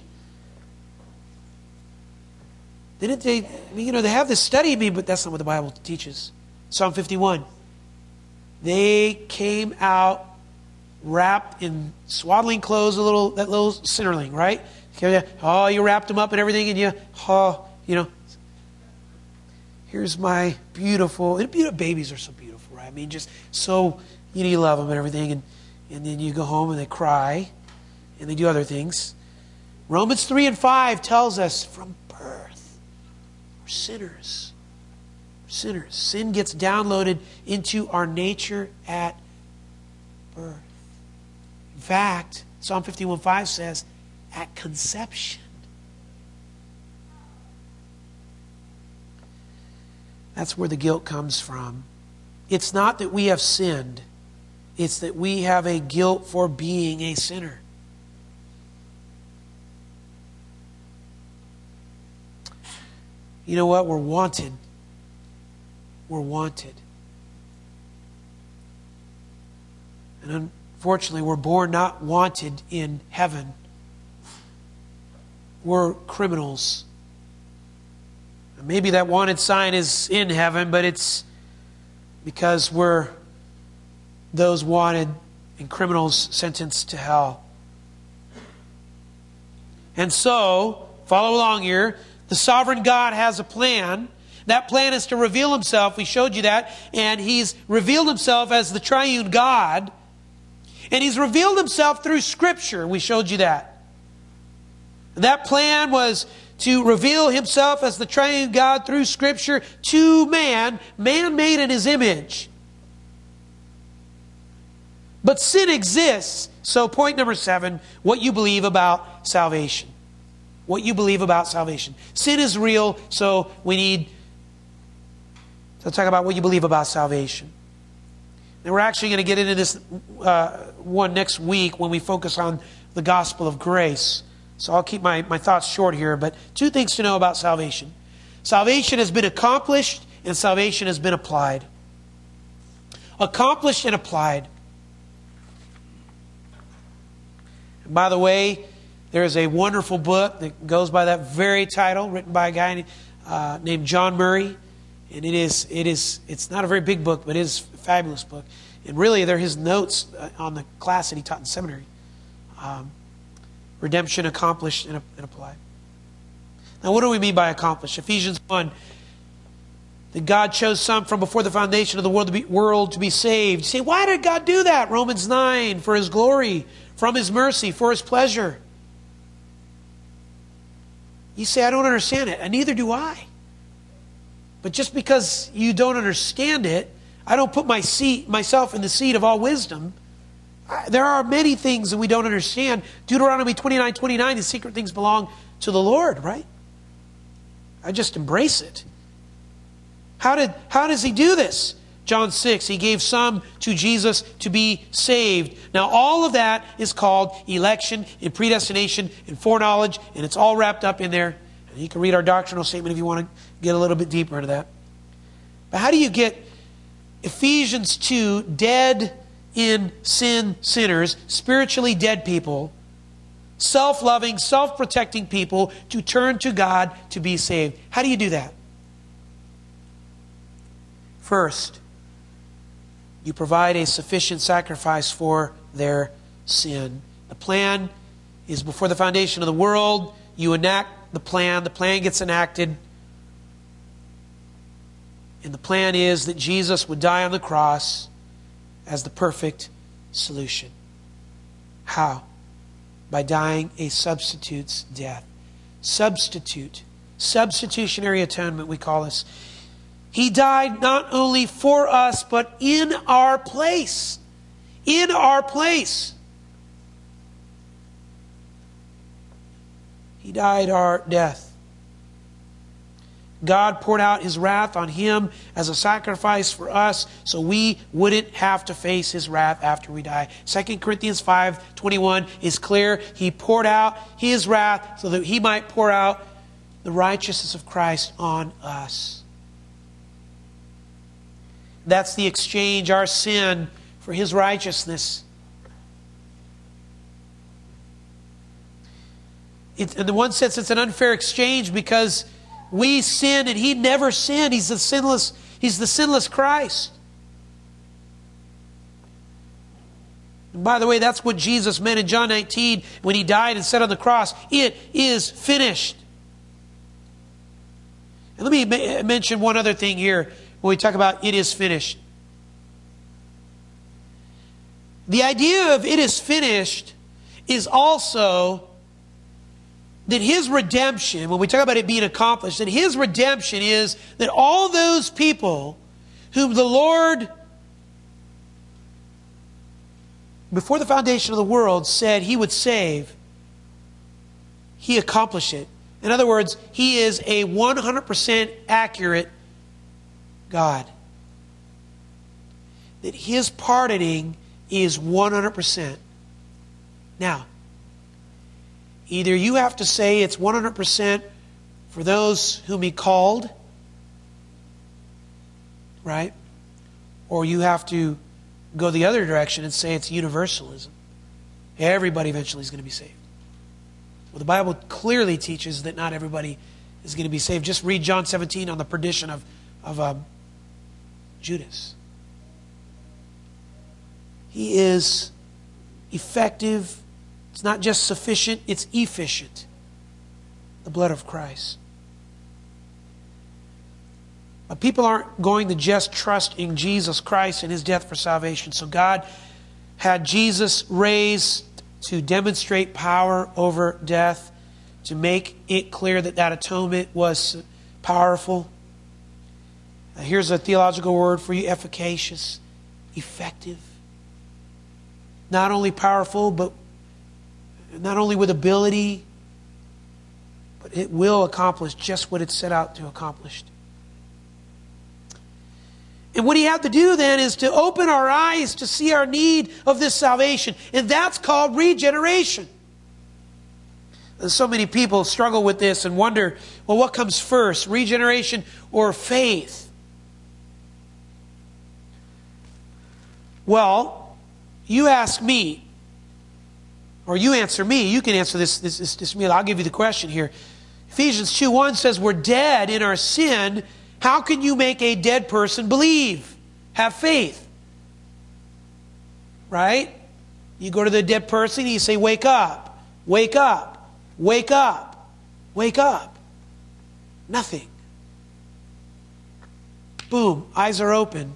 Speaker 1: Didn't they, they have this study, but that's not what the Bible teaches. Psalm 51. They came out wrapped in swaddling clothes, that little sinnerling, right? Oh, you wrapped them up and everything, and here's my beautiful, babies are so beautiful, right? I mean, just so, you love them and everything, and then you go home and they cry, and they do other things. Romans 3 and 5 tells us from birth, we're sinners. We're sinners. Sin gets downloaded into our nature at birth. In fact, Psalm 51:5 says, at conception. That's where the guilt comes from. It's not that we have sinned. It's that we have a guilt for being a sinner. You know what? We're wanted. We're wanted. And unfortunately, we're born not wanted in heaven. We're criminals. Maybe that wanted sign is in heaven, but it's because we're those wanted and criminals sentenced to hell. And so, follow along here, the sovereign God has a plan. That plan is to reveal himself. We showed you that. And he's revealed himself as the triune God. And he's revealed himself through Scripture. We showed you that. That plan was to reveal himself as the triune God through Scripture to man made in his image. But sin exists. So point number 7, what you believe about salvation. What you believe about salvation. Sin is real, so we need to talk about what you believe about salvation. And we're actually going to get into this one next week when we focus on the gospel of grace. So I'll keep my thoughts short here, but 2 things to know about salvation. Salvation has been accomplished and salvation has been applied. Accomplished and applied. And by the way, there is a wonderful book that goes by that very title, written by a guy named John Murray. And it's not a very big book, but it is a fabulous book. And really, they're his notes on the class that he taught in seminary. redemption accomplished and applied. Now, what do we mean by accomplished? Ephesians 1, that God chose some from before the foundation of the world to be saved. You say, why did God do that? Romans 9, for His glory, from His mercy, for His pleasure. You say, I don't understand it, and neither do I. But just because you don't understand it, I don't put myself in the seat of all wisdom. There are many things that we don't understand. Deuteronomy 29:29, the secret things belong to the Lord, right? I just embrace it. How does He do this? John 6, He gave some to Jesus to be saved. Now all of that is called election and predestination and foreknowledge, and it's all wrapped up in there. And you can read our doctrinal statement if you want to get a little bit deeper into that. But how do you get Ephesians 2, dead in sin sinners, spiritually dead people, self-loving, self-protecting people, to turn to God to be saved? How do you do that? First, you provide a sufficient sacrifice for their sin. The plan is before the foundation of the world. You enact the plan. The plan gets enacted. And the plan is that Jesus would die on the cross as the perfect solution. How? By dying a substitute's death. Substitutionary atonement, we call this. He died not only for us, but in our place. In our place. He died our death. God poured out His wrath on Him as a sacrifice for us so we wouldn't have to face His wrath after we die. 2 Corinthians 5:21 is clear. He poured out His wrath so that He might pour out the righteousness of Christ on us. That's the exchange, our sin for His righteousness. In the one sense, it's an unfair exchange because we sin and He never sinned. He's the sinless Christ. And by the way, that's what Jesus meant in John 19 when He died and said on the cross, "It is finished." And let me mention one other thing here when we talk about "it is finished." The idea of "it is finished" is also that His redemption, when we talk about it being accomplished, that His redemption is that all those people whom the Lord, before the foundation of the world, said He would save, He accomplished it. In other words, He is a 100% accurate God. That His pardoning is 100%. Now, either you have to say it's 100% for those whom He called, right? Or you have to go the other direction and say it's universalism. Everybody eventually is going to be saved. Well, the Bible clearly teaches that not everybody is going to be saved. Just read John 17 on the perdition of Judas. He is effective. It's not just sufficient, it's efficient. The blood of Christ. But people aren't going to just trust in Jesus Christ and His death for salvation. So God had Jesus raised to demonstrate power over death, to make it clear that that atonement was powerful. Here's a theological word for you: efficacious, effective. Not only powerful, but not only with ability, but it will accomplish just what it set out to accomplish. And what He had to do then is to open our eyes to see our need of this salvation. And that's called regeneration. And so many people struggle with this and wonder, well, what comes first, regeneration or faith? Well, you ask me, or you answer me. You can answer this meal. I'll give you the question here. Ephesians 2:1 says we're dead in our sin. How can you make a dead person believe? Have faith. Right? You go to the dead person, you say, wake up, wake up, wake up, wake up. Nothing. Boom, eyes are open.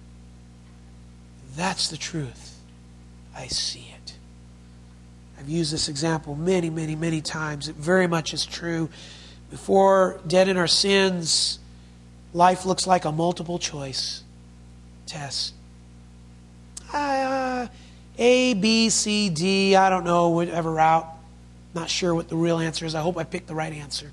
Speaker 1: That's the truth. I see it. I've used this example many, many, many times. It very much is true. Before dead in our sins, life looks like a multiple choice test. A, B, C, D, I don't know, whatever route. Not sure what the real answer is. I hope I picked the right answer.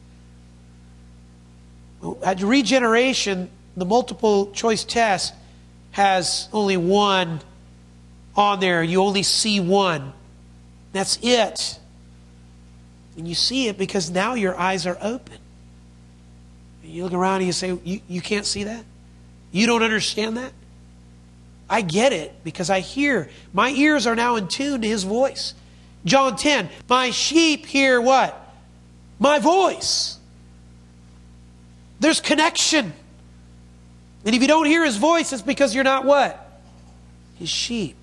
Speaker 1: At regeneration, the multiple choice test has only one on there. You only see one. That's it. And you see it because now your eyes are open. And you look around and you say, you can't see that? You don't understand that? I get it because I hear. My ears are now in tune to His voice. John 10, my sheep hear what? My voice. There's connection. And if you don't hear His voice, it's because you're not what? His sheep.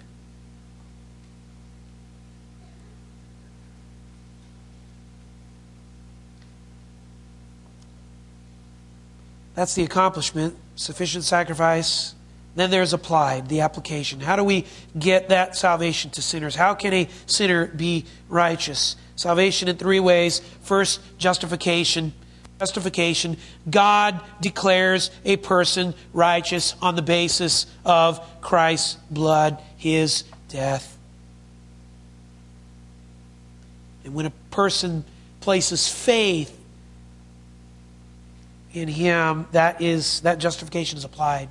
Speaker 1: That's the accomplishment, sufficient sacrifice. Then there's applied, the application. How do we get that salvation to sinners? How can a sinner be righteous? Salvation in three ways. First, justification. Justification. God declares a person righteous on the basis of Christ's blood, His death. And when a person places faith in Him, that justification is applied.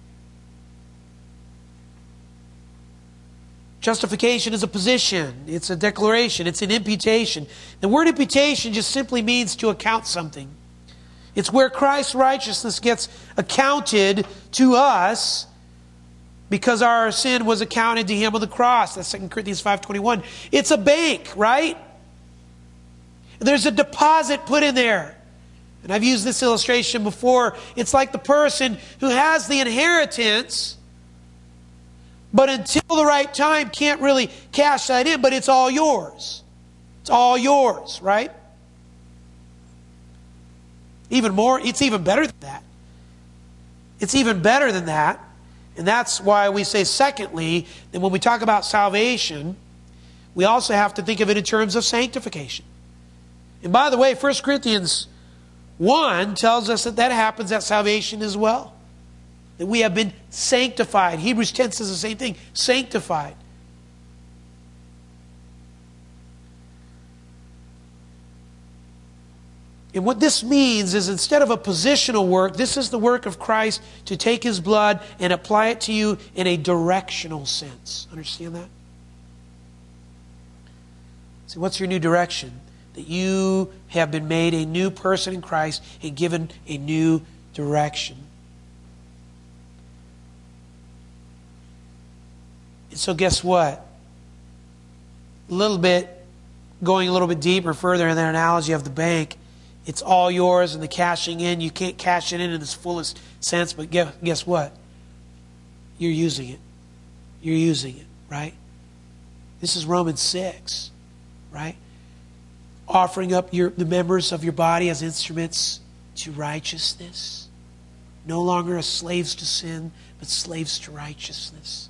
Speaker 1: Justification is a position. It's a declaration. It's an imputation. The word imputation just simply means to account something. It's where Christ's righteousness gets accounted to us because our sin was accounted to Him on the cross. That's 2 Corinthians 5:21. It's a bank, right? There's a deposit put in there. And I've used this illustration before. It's like the person who has the inheritance, but until the right time can't really cash that in, but it's all yours. It's all yours, right? Even more, it's even better than that. It's even better than that. And that's why we say, secondly, that when we talk about salvation, we also have to think of it in terms of sanctification. And by the way, 1 Corinthians 1 tells us that happens at salvation as well. That we have been sanctified. Hebrews 10 says the same thing. Sanctified. And what this means is instead of a positional work, this is the work of Christ to take His blood and apply it to you in a directional sense. Understand that? See, what's your new direction? That you have been made a new person in Christ and given a new direction. And so guess what? Going a little bit deeper, further in that analogy of the bank, it's all yours and the cashing in, you can't cash it in its fullest sense, but guess what? You're using it. You're using it, right? This is Romans 6, right? Offering up the members of your body as instruments to righteousness. No longer as slaves to sin, but slaves to righteousness.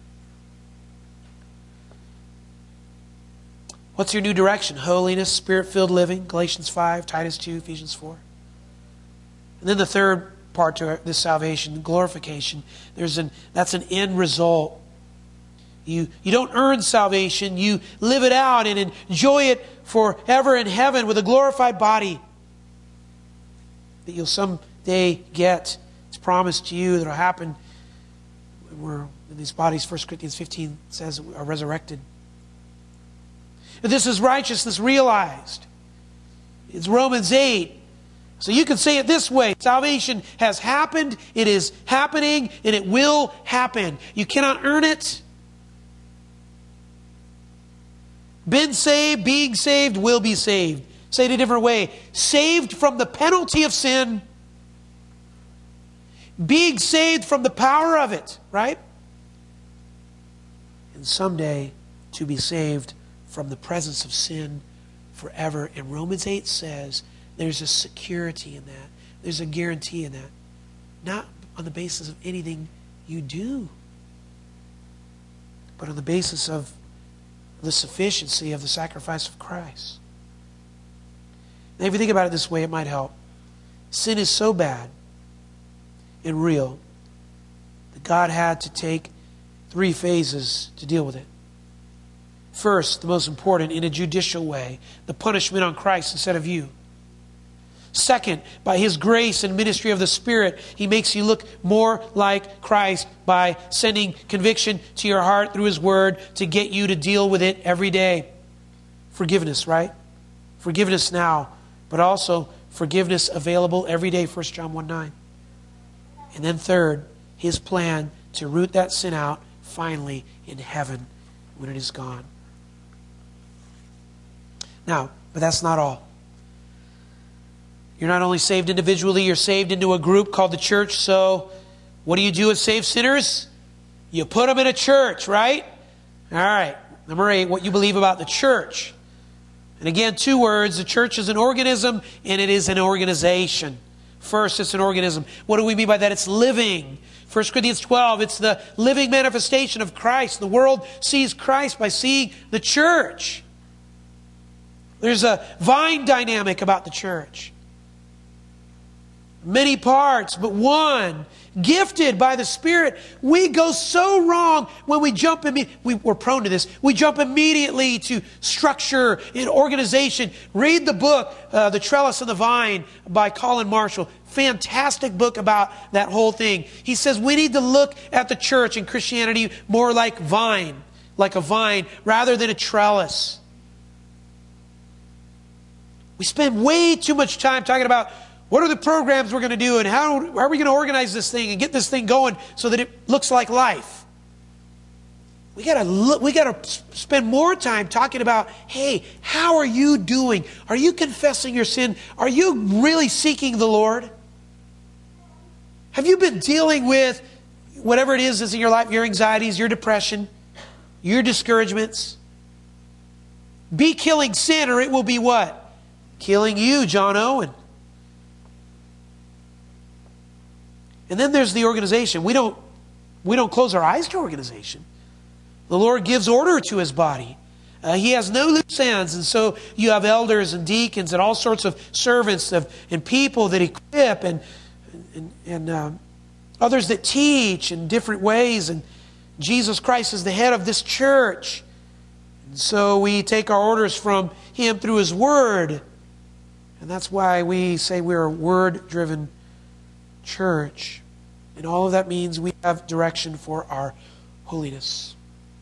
Speaker 1: What's your new direction? Holiness, Spirit-filled living, Galatians 5, Titus 2, Ephesians 4. And then the third part to this salvation, glorification. That's an end result. You don't earn salvation. You live it out and enjoy it forever in heaven with a glorified body that you'll someday get. It's promised to you that will happen when these bodies, 1 Corinthians 15 says, are resurrected. This is righteousness realized. It's Romans 8. So you can say it this way. Salvation has happened, it is happening, and it will happen. You cannot earn it. Been saved, being saved, will be saved. Say it a different way. Saved from the penalty of sin. Being saved from the power of it, right? And someday to be saved from the presence of sin forever. And Romans 8 says there's a security in that. There's a guarantee in that. Not on the basis of anything you do, but on the basis of the sufficiency of the sacrifice of Christ. Now, if you think about it this way, it might help. Sin is so bad and real that God had to take 3 phases to deal with it. First, the most important, in a judicial way, the punishment on Christ instead of you. Second, by His grace and ministry of the Spirit, He makes you look more like Christ by sending conviction to your heart through His Word to get you to deal with it every day. Forgiveness, right? Forgiveness now, but also forgiveness available every day, 1 John 1:9. And then third, His plan to root that sin out finally in heaven when it is gone. Now, but that's not all. You're not only saved individually, you're saved into a group called the church. So what do you do with saved sinners? You put them in a church, right? All right. Number 8, what you believe about the church. And again, 2 words. The church is an organism and it is an organization. First, it's an organism. What do we mean by that? It's living. 1 Corinthians 12, it's the living manifestation of Christ. The world sees Christ by seeing the church. There's a vine dynamic about the church. Many parts, but one, gifted by the Spirit. We go so wrong when we jump we're prone to this. We jump immediately to structure and organization. Read the book, The Trellis and the Vine by Colin Marshall. Fantastic book about that whole thing. He says we need to look at the church and Christianity more like a vine, rather than a trellis. We spend way too much time talking about what are the programs we're going to do and how are we going to organize this thing and get this thing going so that it looks like life. We got to spend more time talking about, hey, how are you doing? Are you confessing your sin? Are you really seeking the Lord? Have you been dealing with whatever it is that's in your life, your anxieties, your depression, your discouragements? Be killing sin or it will be what? Killing you, John Owen. And then there's the organization. We don't close our eyes to organization. The Lord gives order to His body. He has no loose ends. And so you have elders and deacons and all sorts of servants and people that equip and others that teach in different ways. And Jesus Christ is the head of this church. And so we take our orders from Him through His Word. And that's why we say we're a Word-driven church. And all of that means we have direction for our holiness.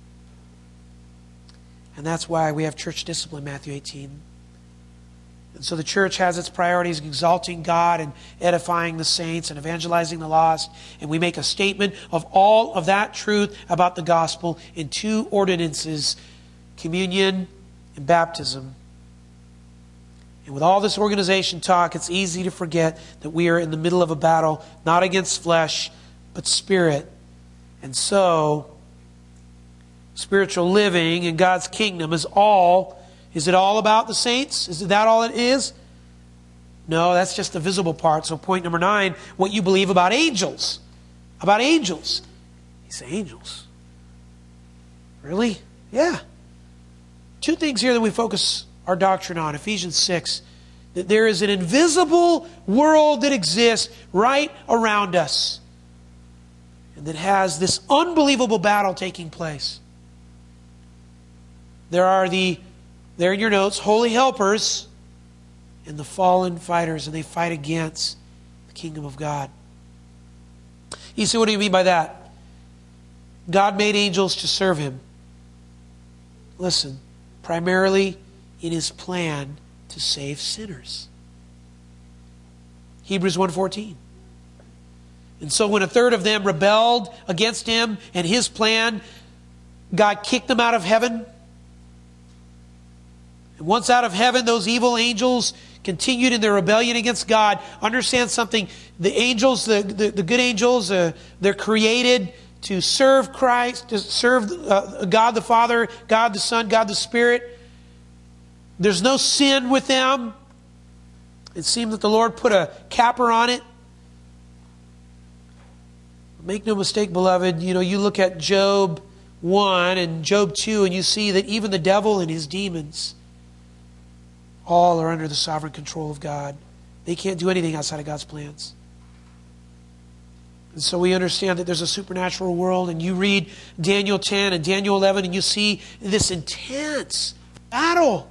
Speaker 1: And that's why we have church discipline, Matthew 18. And so the church has its priorities, exalting God and edifying the saints and evangelizing the lost. And we make a statement of all of that truth about the gospel in 2 ordinances, communion and baptism. And with all this organization talk, it's easy to forget that we are in the middle of a battle, not against flesh, but spirit. And so, spiritual living in God's kingdom is it all about the saints? Is that all it is? No, that's just the visible part. So point number 9, what you believe about angels. About angels. You say, angels? Really? Yeah. 2 things here that we focus our doctrine on. Ephesians 6, that there is an invisible world that exists right around us and that has this unbelievable battle taking place. There in your notes, holy helpers and the fallen fighters, and they fight against the kingdom of God. You see, what do you mean by that? God made angels to serve Him. Listen, primarily in His plan to save sinners. Hebrews 1:14. And so when a third of them rebelled against Him and His plan, God kicked them out of heaven. And once out of heaven, those evil angels continued in their rebellion against God. Understand something. The angels, the good angels, they're created to serve Christ, to serve God the Father, God the Son, God the Spirit. There's no sin with them. It seemed that the Lord put a capper on it. Make no mistake, beloved, you look at Job 1 and Job 2 and you see that even the devil and his demons all are under the sovereign control of God. They can't do anything outside of God's plans. And so we understand that there's a supernatural world, and you read Daniel 10 and Daniel 11 and you see this intense battle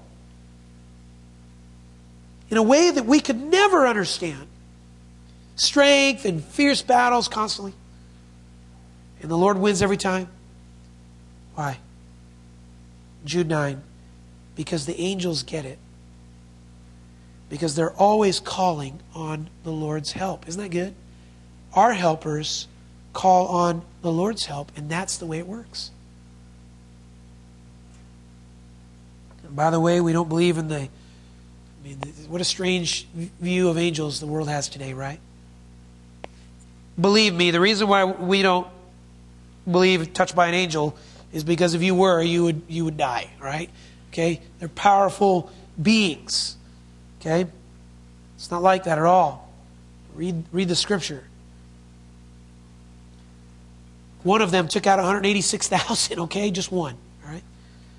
Speaker 1: in a way that we could never understand. Strength and fierce battles constantly. And the Lord wins every time. Why? Jude 9. Because the angels get it. Because they're always calling on the Lord's help. Isn't that good? Our helpers call on the Lord's help, and that's the way it works. And by the way, we don't believe in what a strange view of angels the world has today, right? Believe me, the reason why we don't believe touched by an angel is because if you were, you would die, right? Okay? They're powerful beings. Okay? It's not like that at all. Read the scripture. One of them took out 186,000, okay? Just one, all right?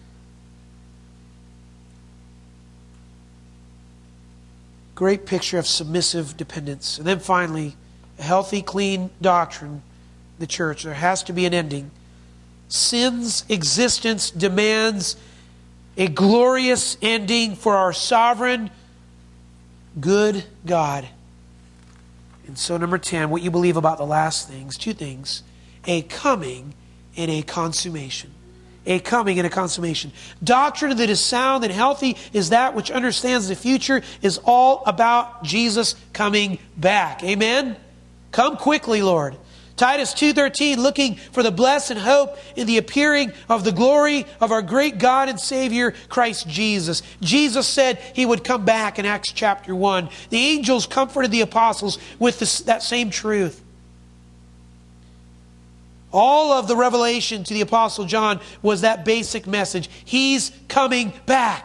Speaker 1: Great picture of submissive dependence. And then finally, a healthy, clean doctrine in the church. There has to be an ending. Sin's existence demands a glorious ending for our sovereign, good God. And so number 10, what you believe about the last things. Two things. A coming and a consummation. A coming and a consummation. Doctrine that is sound and healthy is that which understands the future is all about Jesus coming back. Amen? Come quickly, Lord. Titus 2:13, looking for the blessed hope in the appearing of the glory of our great God and Savior, Christ Jesus. Jesus said He would come back in Acts chapter 1. The angels comforted the apostles with that same truth. All of the revelation to the Apostle John was that basic message. He's coming back.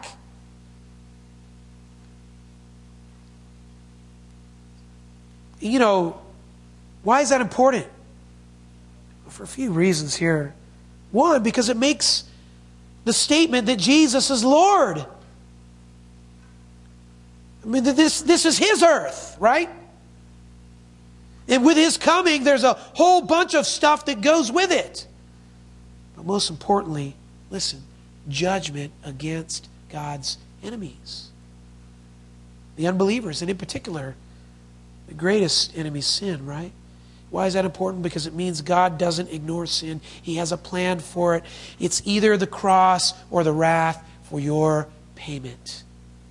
Speaker 1: Why is that important? For a few reasons here. One, because it makes the statement that Jesus is Lord. This is His earth, right? And with His coming, there's a whole bunch of stuff that goes with it. But most importantly, listen, judgment against God's enemies. The unbelievers, and in particular, the greatest enemy, sin, right? Why is that important? Because it means God doesn't ignore sin. He has a plan for it. It's either the cross or the wrath for your payment.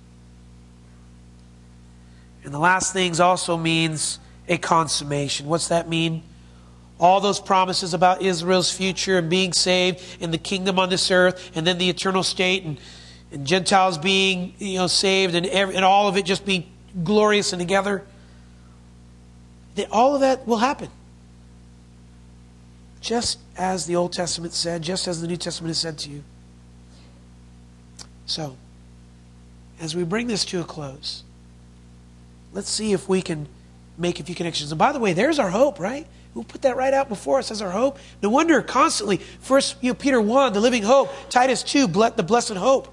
Speaker 1: And the last things also means a consummation. What's that mean? All those promises about Israel's future and being saved and the kingdom on this earth and then the eternal state and Gentiles being saved and all of it just being glorious and together. That all of that will happen. Just as the Old Testament said, just as the New Testament has said to you. So, as we bring this to a close, let's see if we can make a few connections. And by the way, there's our hope, right? We'll put that right out before us as our hope. No wonder constantly, first Peter 1, the living hope, Titus 2, the blessed hope.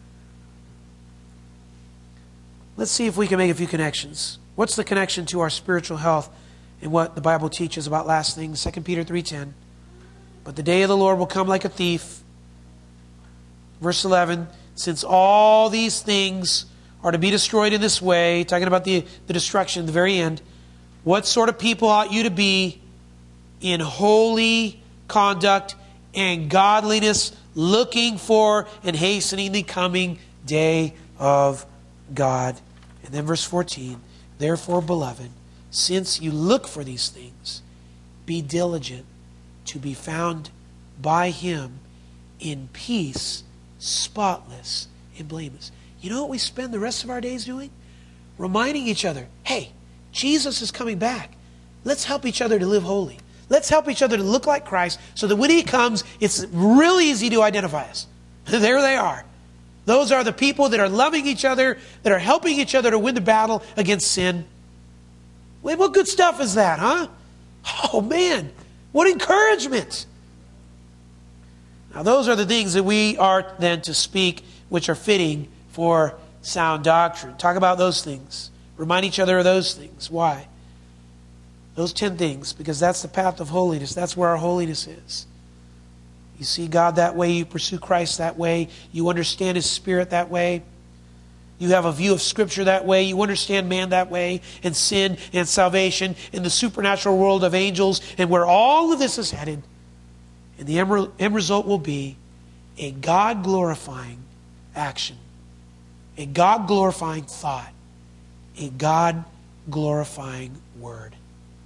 Speaker 1: Let's see if we can make a few connections. What's the connection to our spiritual health and what the Bible teaches about last things? 2 Peter 3:10. But the day of the Lord will come like a thief. Verse 11, since all these things are to be destroyed in this way, talking about the destruction at the very end, what sort of people ought you to be in holy conduct and godliness, looking for and hastening the coming day of God? And then verse 14, therefore, beloved, since you look for these things, be diligent to be found by Him in peace, spotless and blameless. You know what we spend the rest of our days doing? Reminding each other, hey, Jesus is coming back. Let's help each other to live holy. Let's help each other to look like Christ so that when he comes, it's really easy to identify us. There they are. Those are the people that are loving each other, that are helping each other to win the battle against sin. Wait, what good stuff is that, huh? Oh, man. What encouragement. Now, those are the things that we are then to speak, which are fitting for sound doctrine. Talk about those things. Remind each other of those things. Why? Those 10 things, because that's the path of holiness. That's where our holiness is. You see God that way. You pursue Christ that way. You understand His Spirit that way. You have a view of Scripture that way. You understand man that way, and sin and salvation and the supernatural world of angels and where all of this is headed. And the end result will be a God-glorifying action, a God-glorifying thought, a God-glorifying word.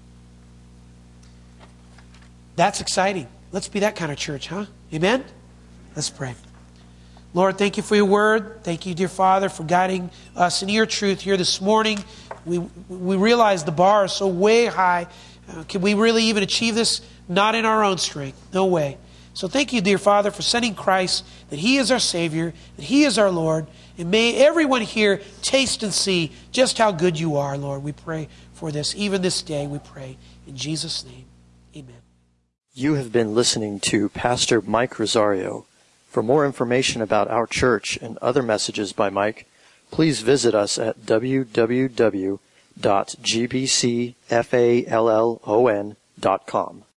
Speaker 1: That's exciting. Let's be that kind of church, huh? Amen? Let's pray. Lord, thank you for your word. Thank you, dear Father, for guiding us in your truth here this morning. We realize the bar is so way high. Can we really even achieve this? Not in our own strength. No way. So thank you, dear Father, for sending Christ, that He is our Savior, that He is our Lord. And may everyone here taste and see just how good you are, Lord. We pray for this. Even this day, we pray. In Jesus' name, amen.
Speaker 2: You have been listening to Pastor Mike Rosario. For more information about our church and other messages by Mike, please visit us at www.gbcfallon.com.